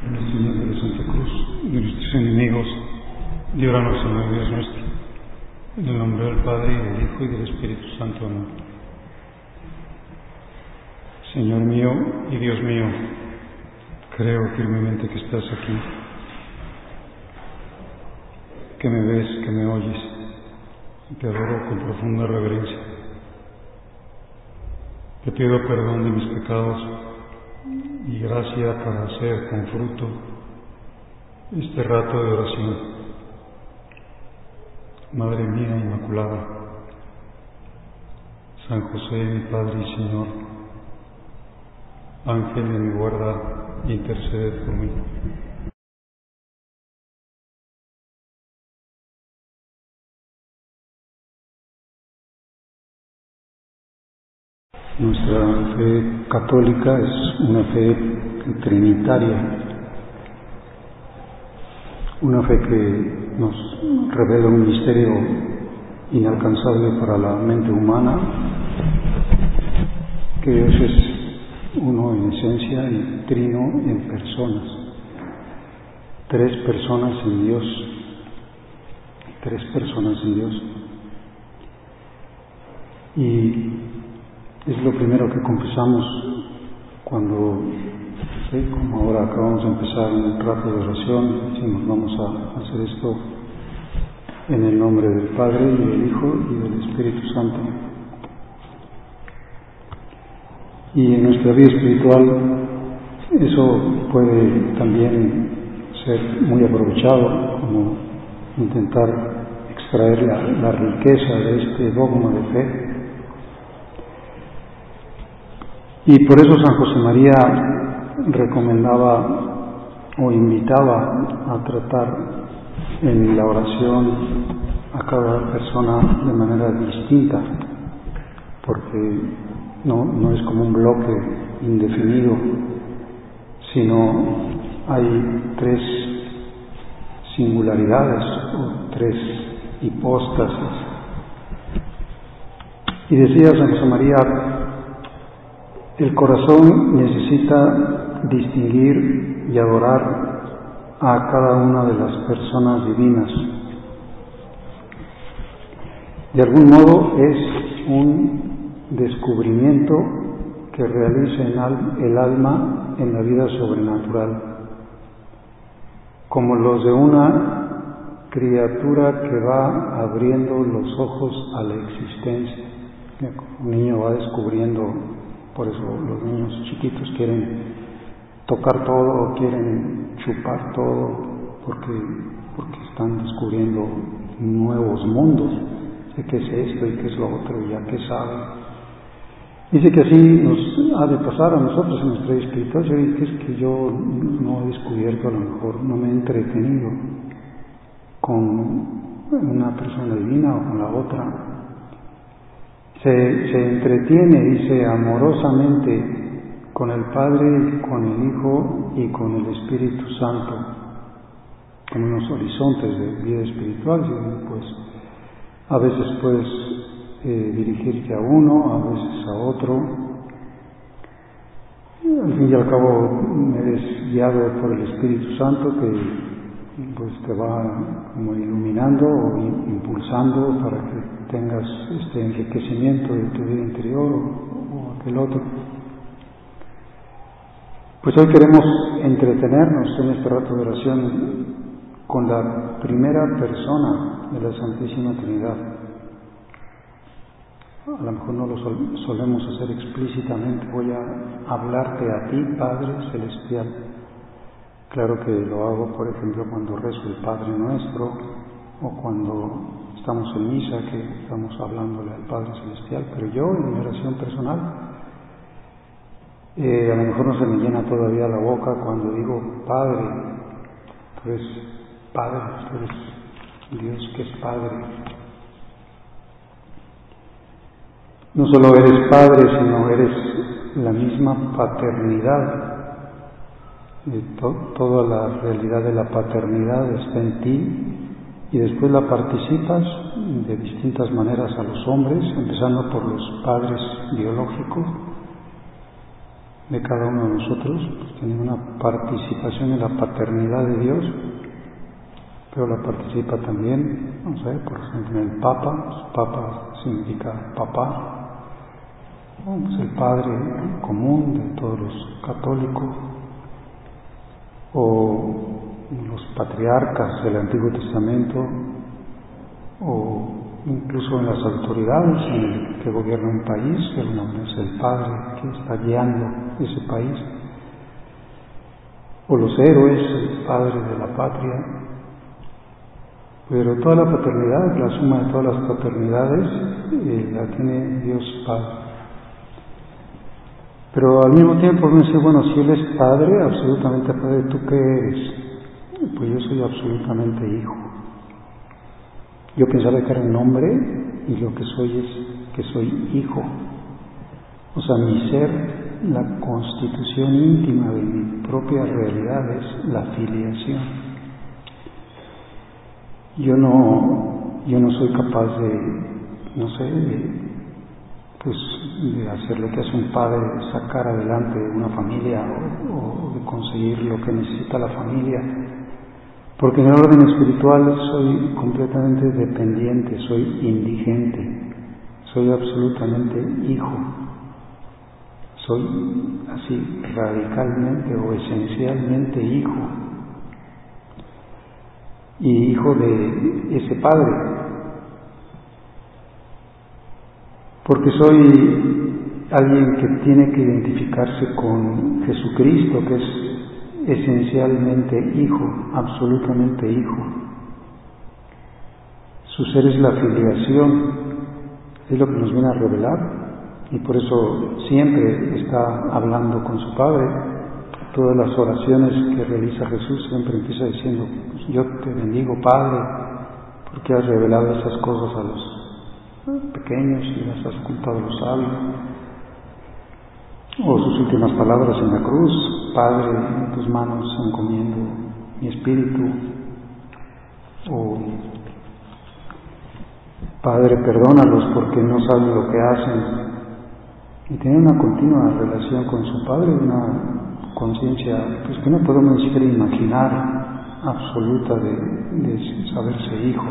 la señal de la Santa Cruz de nuestros enemigos, líbranos, Señor Dios nuestro, en el nombre del Padre, y del Hijo, y del Espíritu Santo. Amén. Señor mío y Dios mío, creo firmemente que estás aquí, que me ves, que me oyes, y te adoro con profunda reverencia. Te pido perdón de mis pecados y gracia para hacer con fruto este rato de oración. Madre mía Inmaculada, San José, mi Padre y Señor, Ángel de mi guarda, intercede por mí. Nuestra fe católica es una fe trinitaria, una fe que nos revela un misterio inalcanzable para la mente humana, que Dios es uno en esencia y trino en personas, tres personas en Dios. Y es lo primero que confesamos cuando, como ahora acabamos de empezar un rato de oración, decimos vamos a hacer esto en el nombre del Padre, y del Hijo, y del Espíritu Santo. Y en nuestra vida espiritual eso puede también ser muy aprovechado, como intentar extraer la riqueza de este dogma de fe. Y por eso San José María recomendaba o invitaba a tratar en la oración a cada persona de manera distinta, porque no es como un bloque indefinido, sino hay tres singularidades o tres hipóstasis. Y decía San José María, el corazón necesita distinguir y adorar a cada una de las personas divinas. De algún modo es un descubrimiento que realiza el alma en la vida sobrenatural, como los de una criatura que va abriendo los ojos a la existencia. Un niño va descubriendo. Por eso los niños chiquitos quieren tocar todo, quieren chupar todo, porque están descubriendo nuevos mundos, de qué es esto y qué es lo otro, y ya qué saben. Dice que así nos ha de pasar a nosotros en nuestra vida espiritual. Que es que yo no he descubierto, a lo mejor no me he entretenido con una persona divina o con la otra. Se entretiene, dice, amorosamente con el Padre, con el Hijo y con el Espíritu Santo, en unos horizontes de vida espiritual. Y pues a veces puedes dirigirte a uno, a veces a otro. Al fin y al cabo eres guiado por el Espíritu Santo, que pues te va como iluminando o impulsando para que tengas este enriquecimiento de tu vida interior o aquel otro. Pues hoy queremos entretenernos en este rato de oración con la primera persona de la Santísima Trinidad. A lo mejor no lo solemos hacer explícitamente. Voy a hablarte a ti, Padre Celestial. Claro que lo hago, por ejemplo, cuando rezo el Padre Nuestro, o cuando estamos en misa, que estamos hablándole al Padre Celestial, pero yo en mi oración personal, a lo mejor no se me llena todavía la boca cuando digo, Padre, tú eres Padre, tú eres Dios que es Padre. No solo eres Padre, sino eres la misma paternidad. Toda la realidad de la paternidad está en ti, y después la participas de distintas maneras a los hombres, empezando por los padres biológicos, de cada uno de nosotros, pues tiene una participación en la paternidad de Dios, pero la participa también, no sé, por ejemplo, en el Papa. Papa significa papá, pues el Padre común de todos los católicos, o los patriarcas del Antiguo Testamento, o incluso en las autoridades en el que gobierna un país, es el Padre que está guiando ese país, o los héroes, el Padre de la patria. Pero toda la paternidad, la suma de todas las paternidades, la tiene Dios Padre. Pero al mismo tiempo uno dice, bueno, si Él es Padre, absolutamente Padre, ¿tú qué eres? Pues yo soy absolutamente Hijo. Yo pensaba que era un hombre y lo que soy es que soy Hijo. O sea, mi ser, la constitución íntima de mi propia realidad es la filiación. Yo no soy capaz de, no sé, de hacer lo que hace un padre, sacar adelante una familia o de conseguir lo que necesita la familia. Porque en el orden espiritual soy completamente dependiente, soy indigente, soy absolutamente hijo. Soy así radicalmente o esencialmente hijo. Y hijo de ese Padre. Porque soy alguien que tiene que identificarse con Jesucristo, que es esencialmente hijo, absolutamente hijo. Su ser es la filiación, es lo que nos viene a revelar, y por eso siempre está hablando con su Padre. Todas las oraciones que realiza Jesús siempre empieza diciendo, pues yo te bendigo, Padre, porque has revelado esas cosas a los pequeños y las has ocultado a los sabios. O sus últimas palabras en la cruz, Padre, en tus manos encomiendo mi espíritu. O Padre, perdónalos porque no saben lo que hacen. Y tiene una continua relación con su Padre, una conciencia pues que no podemos ni siquiera imaginar, absoluta de saberse hijo.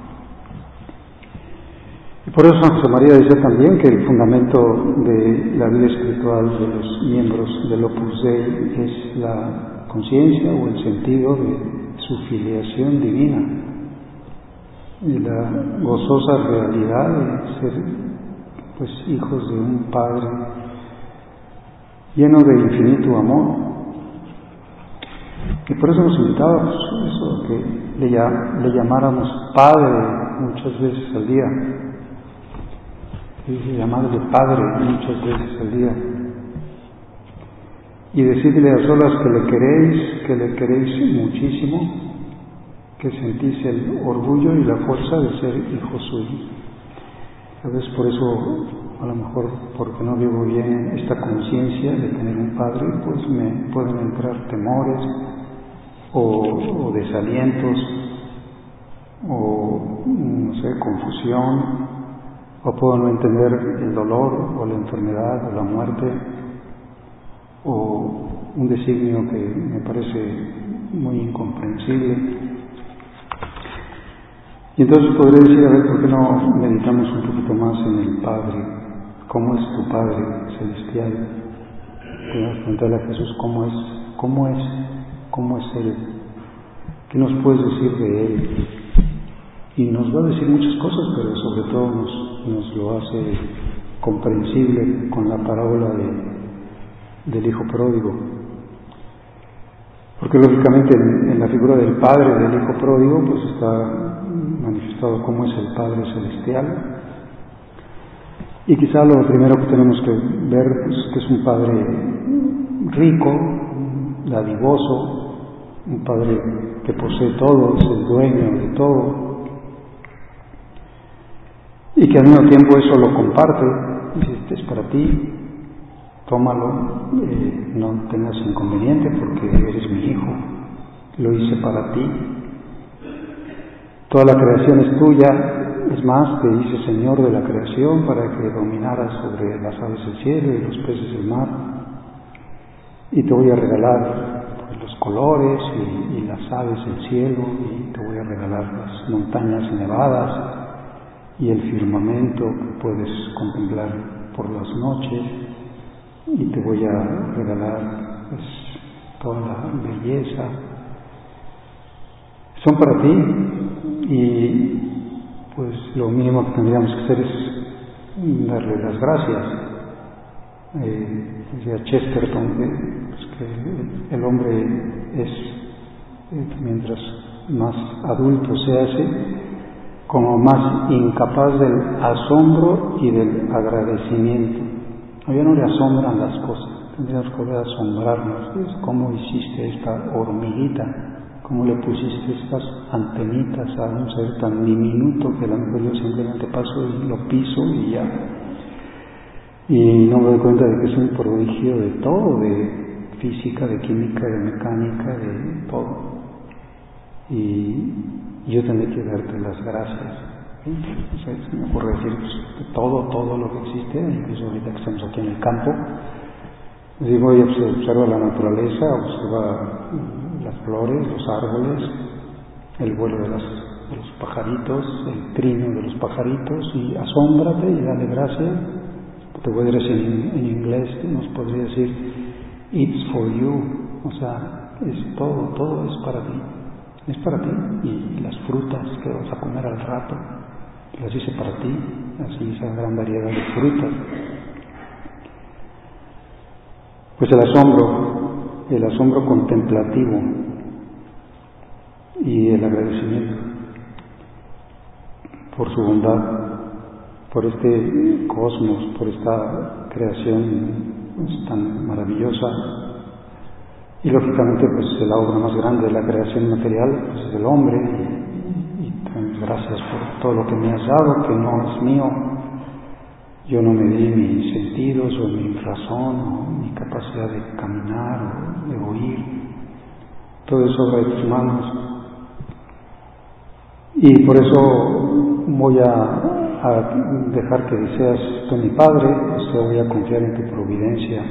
Y por eso San José María dice también que el fundamento de la vida espiritual de los miembros del Opus Dei es la conciencia o el sentido de su filiación divina y la gozosa realidad de ser pues hijos de un Padre lleno de infinito amor. Y por eso nos invitábamos eso, que le llamáramos Padre muchas veces al día. Y llamarle Padre muchas veces al día. Y decirle a solas que le queréis muchísimo, que sentís el orgullo y la fuerza de ser hijo suyo. A veces por eso, a lo mejor porque no vivo bien esta conciencia de tener un Padre, pues me pueden entrar temores o desalientos o, no sé, confusión, o puedo no entender el dolor o la enfermedad o la muerte o un designio que me parece muy incomprensible. Y entonces podré decir, a ver, ¿por qué no meditamos un poquito más en el Padre? ¿Cómo es tu Padre celestial? Podemos preguntarle a Jesús cómo es Él, ¿qué nos puedes decir de Él? Y nos va a decir muchas cosas, pero sobre todo nos lo hace comprensible con la parábola del Hijo Pródigo. Porque lógicamente en la figura del Padre del Hijo Pródigo pues está manifestado cómo es el Padre Celestial. Y quizá lo primero que tenemos que ver pues, que es un Padre rico, dadivoso, un Padre que posee todo, es el dueño de todo, y que al mismo tiempo eso lo comparte. Dice, este es para ti, tómalo, no tengas inconveniente porque eres mi hijo, lo hice para ti. Toda la creación es tuya, es más, te hice Señor de la creación para que dominaras sobre las aves del cielo y los peces del mar. y te voy a regalar pues, los colores y las aves del cielo, y te voy a regalar las montañas nevadas y el firmamento que puedes contemplar por las noches, y te voy a regalar pues, toda la belleza. Son para ti, y pues lo mínimo que tendríamos que hacer es darle las gracias. Decía Chesterton que el hombre es, mientras más adulto se hace, como más incapaz del asombro y del agradecimiento. Ya no le asombran las cosas, tendríamos que poder asombrarnos. ¿Ves cómo hiciste esta hormiguita? ¿Cómo le pusiste estas antenitas a un ser tan diminuto que a lo mejor yo simplemente paso y lo piso y ya? Y no me doy cuenta de que es un prodigio de todo, de física, de química, de mecánica, de todo. Y yo tendré que darte las gracias. O sea, se me ocurre decir pues, todo lo que existe, incluso ahorita que estamos aquí en el campo. Digo, observa la naturaleza, observa las flores, los árboles, el vuelo de los pajaritos, el trino de los pajaritos, y asómbrate y dale gracias. Te voy a decir en inglés, nos podría decir it's for you, o sea, es todo es para ti. Es para ti, y las frutas que vas a comer al rato, las hice para ti, así esa gran variedad de frutas. Pues el asombro contemplativo y el agradecimiento por su bondad, por este cosmos, por esta creación pues, tan maravillosa. Y lógicamente pues la obra más grande de la creación material pues, es el hombre, y gracias por todo lo que me has dado, que no es mío. Yo no me di mis sentidos o mi razón o mi capacidad de caminar o de oír. Todo es obra de tus manos. Y por eso voy a dejar que seas tú mi Padre, pues voy a confiar en tu providencia.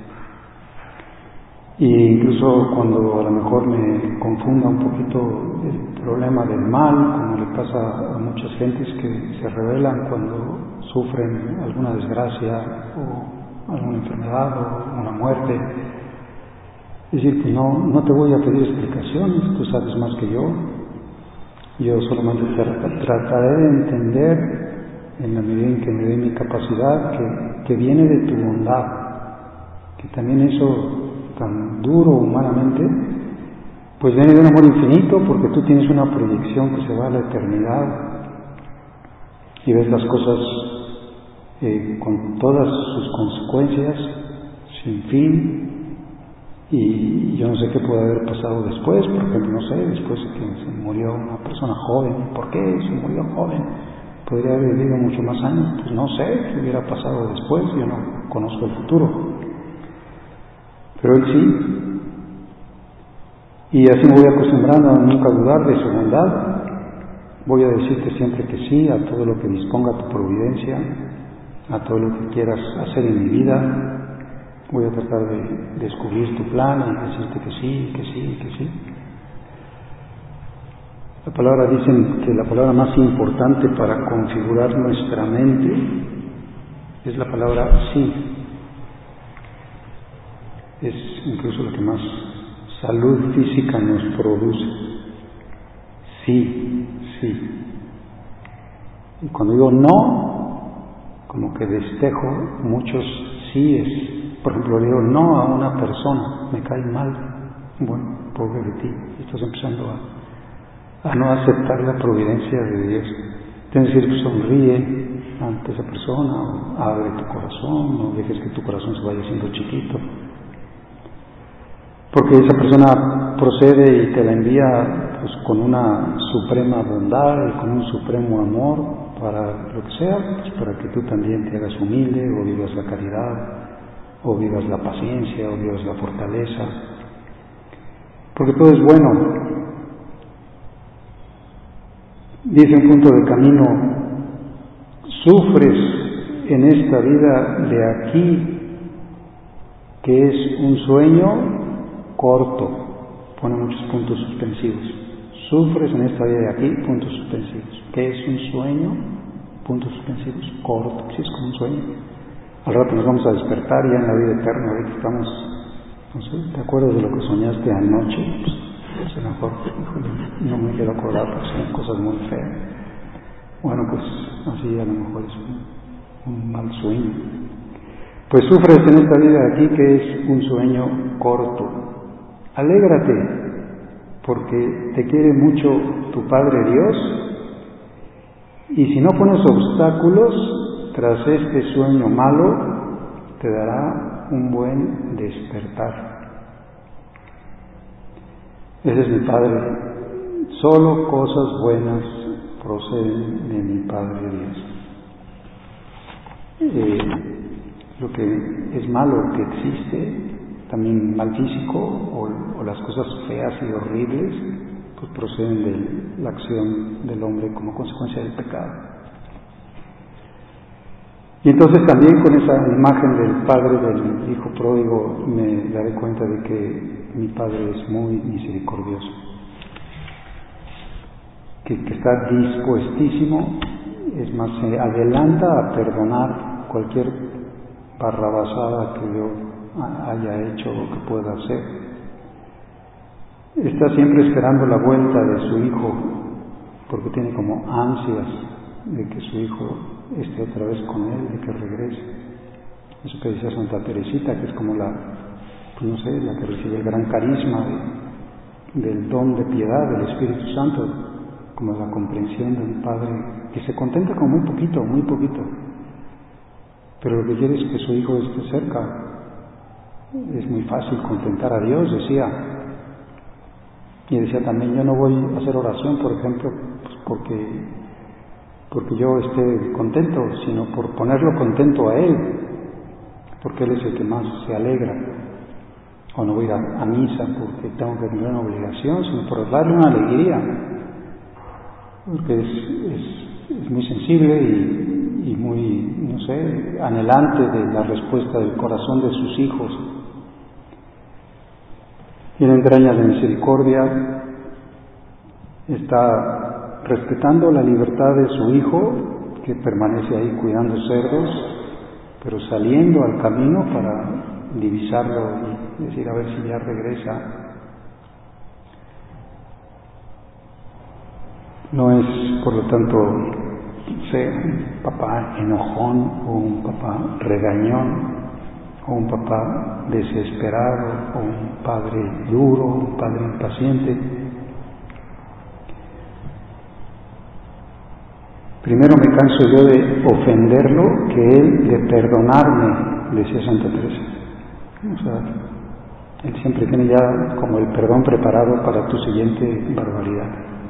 Y incluso cuando a lo mejor me confunda un poquito el problema del mal, como le pasa a muchas gentes que se rebelan cuando sufren alguna desgracia o alguna enfermedad o una muerte, es decir, pues no te voy a pedir explicaciones, tú sabes más que yo solamente trataré de entender en la medida en que me dé mi capacidad que viene de tu bondad, que también eso tan duro humanamente, pues viene de un amor infinito, porque tú tienes una proyección que se va a la eternidad y ves las cosas con todas sus consecuencias, sin fin, y yo no sé qué puede haber pasado después. Por ejemplo, no sé, después de que se murió una persona joven, ¿por qué se murió joven? ¿Podría haber vivido mucho más años? Pues no sé qué hubiera pasado después, yo no conozco el futuro. Pero Él sí, y así me voy acostumbrando a nunca dudar de su bondad. Voy a decirte siempre que sí a todo lo que disponga tu providencia, a todo lo que quieras hacer en mi vida. Voy a tratar de descubrir tu plan y decirte que sí, que sí, que sí. La palabra, dicen que la palabra más importante para configurar nuestra mente es la palabra sí. Es incluso lo que más salud física nos produce. Sí, sí. Y cuando digo no, como que despejo muchos síes. Por ejemplo, le digo no a una persona, me cae mal. Bueno, pobre de ti, estás empezando a no aceptar la providencia de Dios. Tienes que decir, sonríe ante esa persona, o abre tu corazón, no dejes que tu corazón se vaya haciendo chiquito. Porque esa persona procede y te la envía pues, con una suprema bondad y con un supremo amor para lo que sea, pues, para que tú también te hagas humilde, o vivas la caridad, o vivas la paciencia, o vivas la fortaleza. Porque todo es bueno. Dice un punto del camino, sufres en esta vida de aquí que es un sueño corto, pone muchos puntos suspensivos. Sufres en esta vida de aquí, puntos suspensivos. ¿Qué es un sueño? Puntos suspensivos, corto, si es como un sueño. Al rato nos vamos a despertar ya en la vida eterna, ahorita estamos, no sé, ¿te acuerdas de lo que soñaste anoche? Pues a lo mejor, híjole, no me quiero acordar porque son cosas muy feas. Bueno, pues así a lo mejor es un mal sueño. Pues sufres en esta vida de aquí que es un sueño corto. Alégrate, porque te quiere mucho tu Padre Dios, y si no pones obstáculos tras este sueño malo, te dará un buen despertar. Ese es mi Padre. Solo cosas buenas proceden de mi Padre Dios. Lo que es malo que existe, también mal físico o las cosas feas y horribles, pues proceden de la acción del hombre como consecuencia del pecado. Y entonces también con esa imagen del padre del hijo pródigo me daré cuenta de que mi Padre es muy misericordioso, que está dispuestísimo, es más, se adelanta a perdonar cualquier barrabasada que yo haya hecho o que pueda hacer. Está siempre esperando la vuelta de su hijo, porque tiene como ansias de que su hijo esté otra vez con él, de que regrese. Eso que decía Santa Teresita, que es como la que recibe el gran carisma del don de piedad del Espíritu Santo, como la comprensión del Padre, que se contenta con muy poquito, pero lo que quiere es que su hijo esté cerca. Es muy fácil contentar a Dios, decía. Y decía también, yo no voy a hacer oración, por ejemplo, pues porque yo esté contento, sino por ponerlo contento a Él, porque Él es el que más se alegra. O no voy a ir a misa porque tengo que tener una obligación, sino por darle una alegría, porque es muy sensible y muy, no sé, anhelante de la respuesta del corazón de sus hijos. Y en entrañas de misericordia está respetando la libertad de su hijo, que permanece ahí cuidando cerdos, pero saliendo al camino para divisarlo y decir a ver si ya regresa. No es, por lo tanto, un papá enojón o un papá regañón o un papá desesperado o un padre duro, un padre impaciente. Primero me canso yo de ofenderlo que él de perdonarme, decía Santa Teresa. O sea, él siempre tiene ya como el perdón preparado para tu siguiente barbaridad.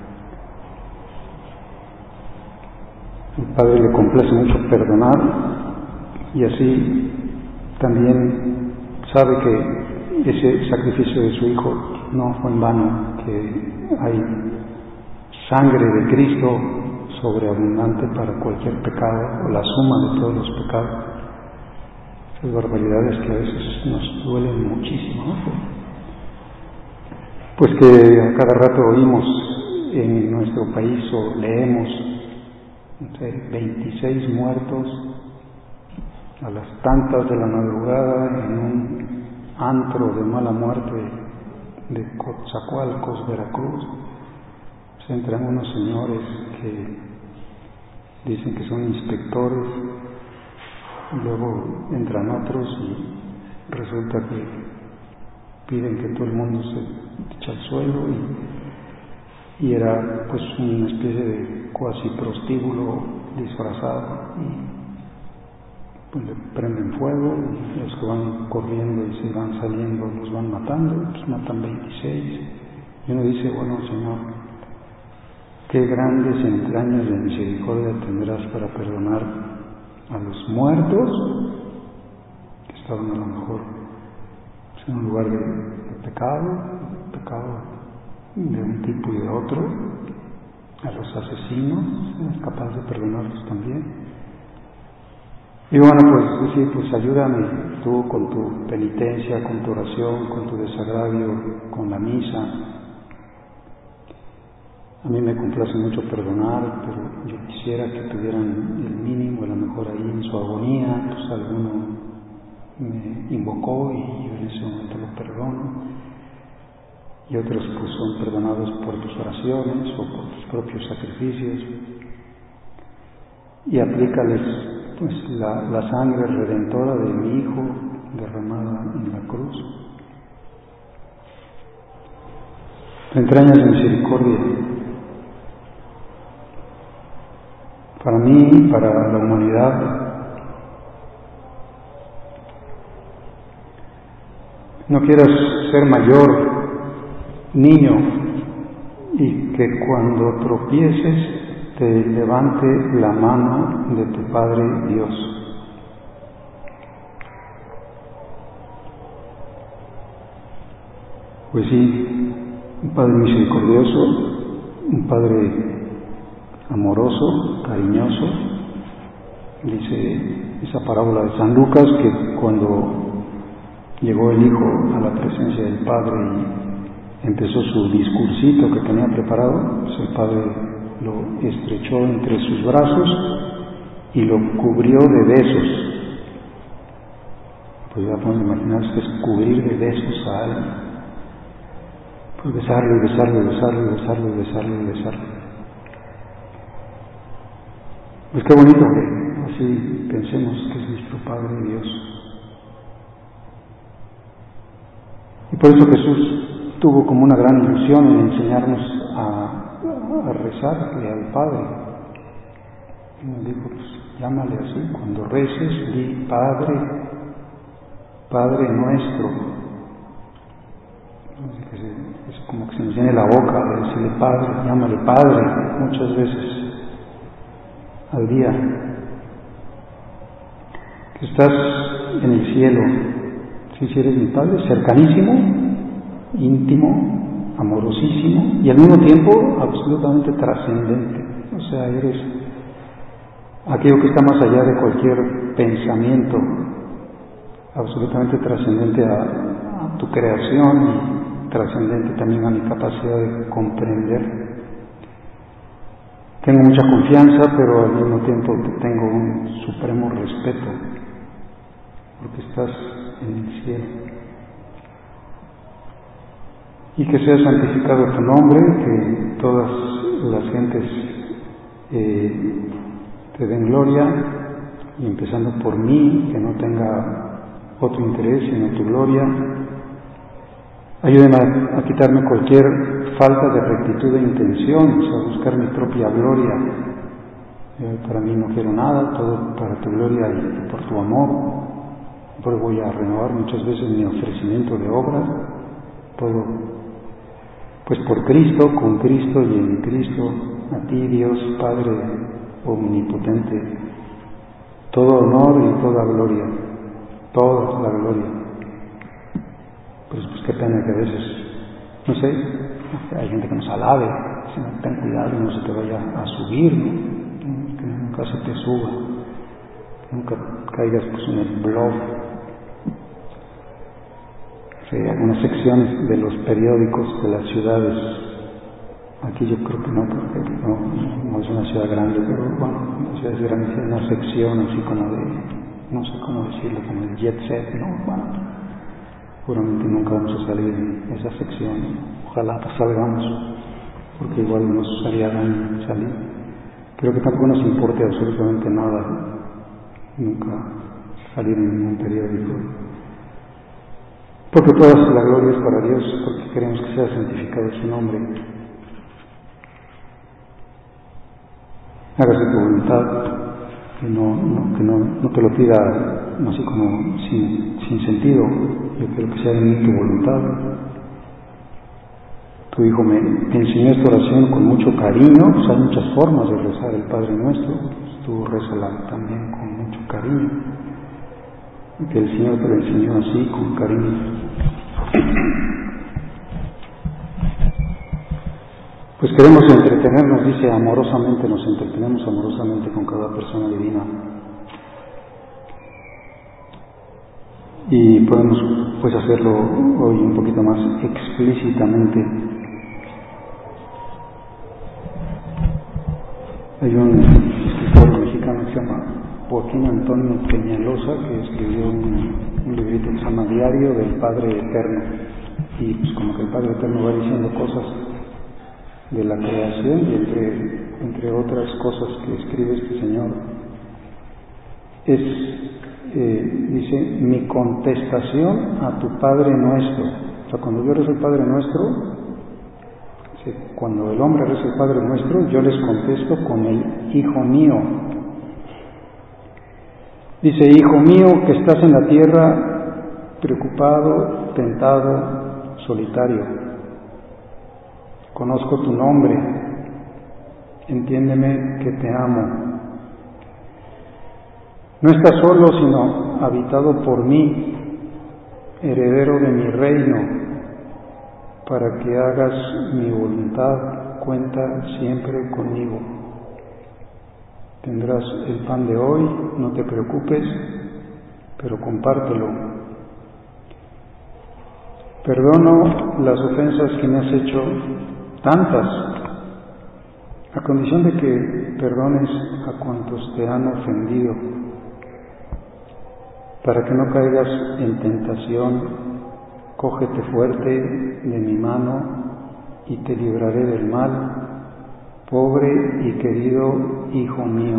El Padre le complace mucho perdonar y así también sabe que ese sacrificio de su Hijo no fue en vano, que hay sangre de Cristo sobreabundante para cualquier pecado, o la suma de todos los pecados. Esas barbaridades que a veces nos duelen muchísimo, ¿no? Pues que a cada rato oímos en nuestro país o leemos 26 muertos a las tantas de la madrugada en un antro de mala muerte de Coatzacoalcos, Veracruz. Se entran unos señores que dicen que son inspectores y luego entran otros y resulta que piden que todo el mundo se eche al suelo y era pues una especie de cuasi prostíbulo disfrazado y pues le prenden fuego y los que van corriendo y se van saliendo los van matando, pues matan 26 y uno dice, bueno Señor, qué grandes entrañas de misericordia tendrás para perdonar a los muertos que estaban a lo mejor en un lugar de pecado de un tipo y de otro, a los asesinos, es capaz de perdonarlos también. Y bueno, pues decir, pues ayúdame tú con tu penitencia, con tu oración, con tu desagravio, con la misa. A mí me complace mucho perdonar, pero yo quisiera que tuvieran el mínimo, a lo mejor ahí en su agonía, pues alguno me invocó y yo en ese momento lo perdono. Y otros pues son perdonados por tus oraciones o por tus propios sacrificios. Y aplícales pues la sangre redentora de mi Hijo derramada en la cruz. Entrañas de misericordia. Para mí, para la humanidad, no quieras ser mayor, niño, y que cuando tropieces te levante la mano de tu Padre Dios. Pues sí, un Padre misericordioso, un Padre amoroso, cariñoso. Dice esa parábola de San Lucas que cuando llegó el Hijo a la presencia del Padre y empezó su discursito que tenía preparado, pues el Padre lo estrechó entre sus brazos y lo cubrió de besos. Pues ya podemos imaginarse es cubrir de besos a alguien. Pues besarlo y besarlo y besarlo y besarlo y besarlo y besarlo. Pues qué bonito que así pensemos que es nuestro Padre Dios. Y por eso Jesús tuvo como una gran ilusión en enseñarnos a rezarle al Padre. Y nos dijo, pues llámale así, cuando reces, di Padre, Padre nuestro. Es como que se nos llene la boca de decirle Padre, llámale Padre muchas veces al día. Que estás en el cielo, si eres mi Padre, cercanísimo, íntimo, amorosísimo y al mismo tiempo absolutamente trascendente. O sea, eres aquello que está más allá de cualquier pensamiento, absolutamente trascendente a tu creación y trascendente también a mi capacidad de comprender. Tengo mucha confianza, pero al mismo tiempo tengo un supremo respeto, porque estás en el cielo. Y que sea santificado tu nombre, que todas las gentes te den gloria, y empezando por mí, que no tenga otro interés sino tu gloria. Ayúdame a quitarme cualquier falta de rectitud de intención, o sea, buscar mi propia gloria. Para mí no quiero nada, todo para tu gloria y por tu amor. Pero voy a renovar muchas veces mi ofrecimiento de obra, todo pues por Cristo, con Cristo y en Cristo, a ti Dios Padre omnipotente, todo honor y toda gloria, toda la gloria. Pues qué pena que a veces, no sé, hay gente que nos alabe, sino ten cuidado, no se te vaya a subir, ¿no? Que nunca se te suba, que nunca caigas pues en el bluff. Algunas secciones de los periódicos de las ciudades, aquí yo creo que no, porque no es una ciudad grande, pero bueno, las ciudades grandes hay una sección así como de, no sé cómo decirlo, como el jet set, ¿no? Bueno, seguramente nunca vamos a salir en esa sección, ojalá salgamos, porque igual nos haría daño salir. Creo que tampoco nos importe absolutamente nada, nunca salir en ningún periódico. Porque toda la gloria es para Dios, porque queremos que sea santificado su nombre. Hágase tu voluntad, que no te lo pida así como sin sentido. Yo quiero que sea en mí tu voluntad. Tu Hijo me enseñó esta oración con mucho cariño, pues hay muchas formas de rezar el Padre Nuestro, pues tú rézala también con mucho cariño. Que el Señor te lo enseñó así, con cariño. Pues queremos entretenernos, dice, amorosamente, nos entretenemos amorosamente con cada persona divina. Y podemos pues hacerlo hoy un poquito más explícitamente. Hay un escritor mexicano que se llama Joaquín Antonio Peñalosa, que escribió un librito que se llama Diario del Padre Eterno, y pues como que el Padre Eterno va diciendo cosas de la creación, y entre otras cosas que escribe este señor dice: mi contestación a tu Padre Nuestro. O sea, cuando yo rezo el Padre Nuestro, cuando el hombre reza el Padre Nuestro, yo les contesto con el Hijo mío. Dice: Hijo mío, que estás en la tierra, preocupado, tentado, solitario. Conozco tu nombre, entiéndeme que te amo. No estás solo, sino habitado por mí, heredero de mi reino, para que hagas mi voluntad, cuenta siempre conmigo. Tendrás el pan de hoy, no te preocupes, pero compártelo. Perdono las ofensas que me has hecho, tantas, a condición de que perdones a cuantos te han ofendido, para que no caigas en tentación. Cógete fuerte de mi mano y te libraré del mal, pobre y querido Hijo mío.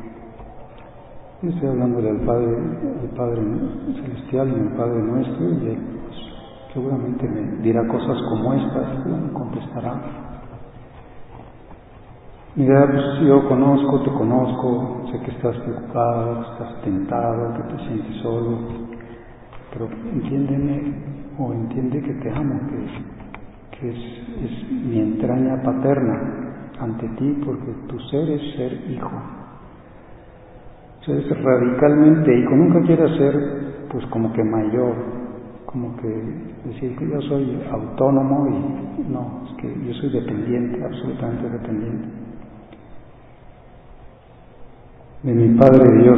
Estoy hablándole al Padre Celestial y al Padre Nuestro, y Él pues, seguramente me dirá cosas como estas, me contestará. Mira, pues yo te conozco, sé que estás preocupado, que estás tentado, que te sientes solo, pero entiéndeme, o entiende que te amo, que es mi entraña paterna ante ti, porque tu ser es ser hijo. O sea, es radicalmente hijo. Nunca quieras ser pues como que mayor, como que decir que yo soy autónomo, y no, es que yo soy dependiente, absolutamente dependiente de mi Padre Dios.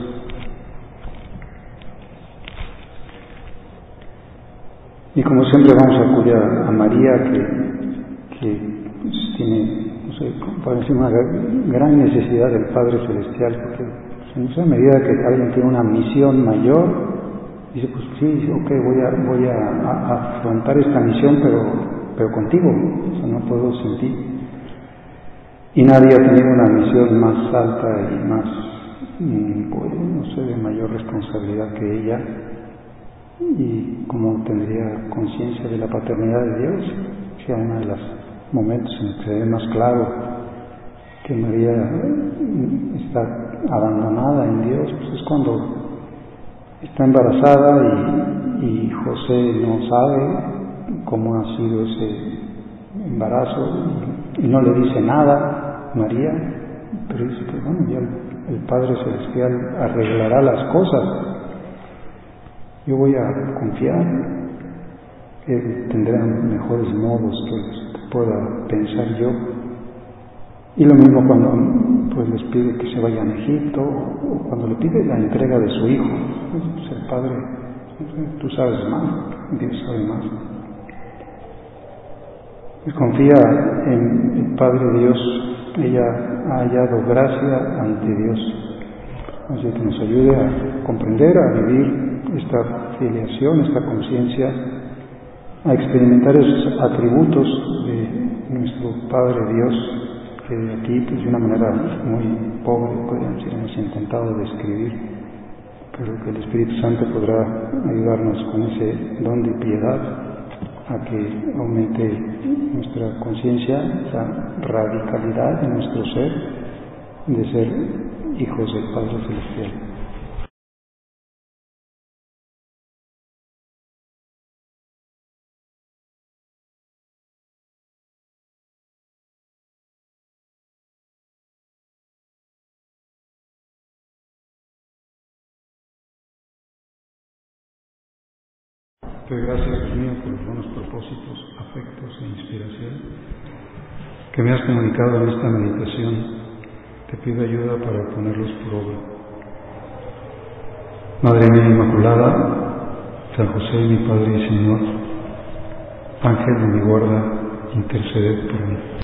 Y como siempre vamos a acudir a María, que pues, tiene, no sé, para decir, una gran necesidad del Padre Celestial, porque pues, en medida que alguien tiene una misión mayor, dice, pues sí, ok, voy a afrontar esta misión, pero contigo, o sea, no puedo sin ti. Y nadie ha tenido una misión más alta y más, pues, no sé, de mayor responsabilidad que ella. Y como tendría conciencia de la paternidad de Dios, sea uno de los momentos en que se ve más claro que María está abandonada en Dios, pues es cuando está embarazada y José no sabe cómo ha sido ese embarazo y no le dice nada María, pero dice que bueno, ya el Padre Celestial arreglará las cosas. Yo voy a confiar, Él tendrá mejores modos que pueda pensar yo. Y lo mismo cuando pues les pide que se vayan a Egipto, o cuando le pide la entrega de su hijo. Pues el Padre, tú sabes más, Dios sabe más. Pues confía en el Padre Dios, ella ha hallado gracia ante Dios. Así que nos ayude a comprender, a vivir esta filiación, esta conciencia, a experimentar esos atributos de nuestro Padre Dios, que aquí pues de una manera muy pobre, podríamos decir, hemos intentado describir, pero que el Espíritu Santo podrá ayudarnos con ese don de piedad a que aumente nuestra conciencia, esa radicalidad de nuestro ser, de ser hijos del Padre Celestial. Te doy gracias, Dios mío, por los buenos propósitos, afectos e inspiración que me has comunicado en esta meditación. Te pido ayuda para ponerlos por obra. Madre mía Inmaculada, San José, mi Padre y Señor, Ángel de mi guarda, interceded por mí.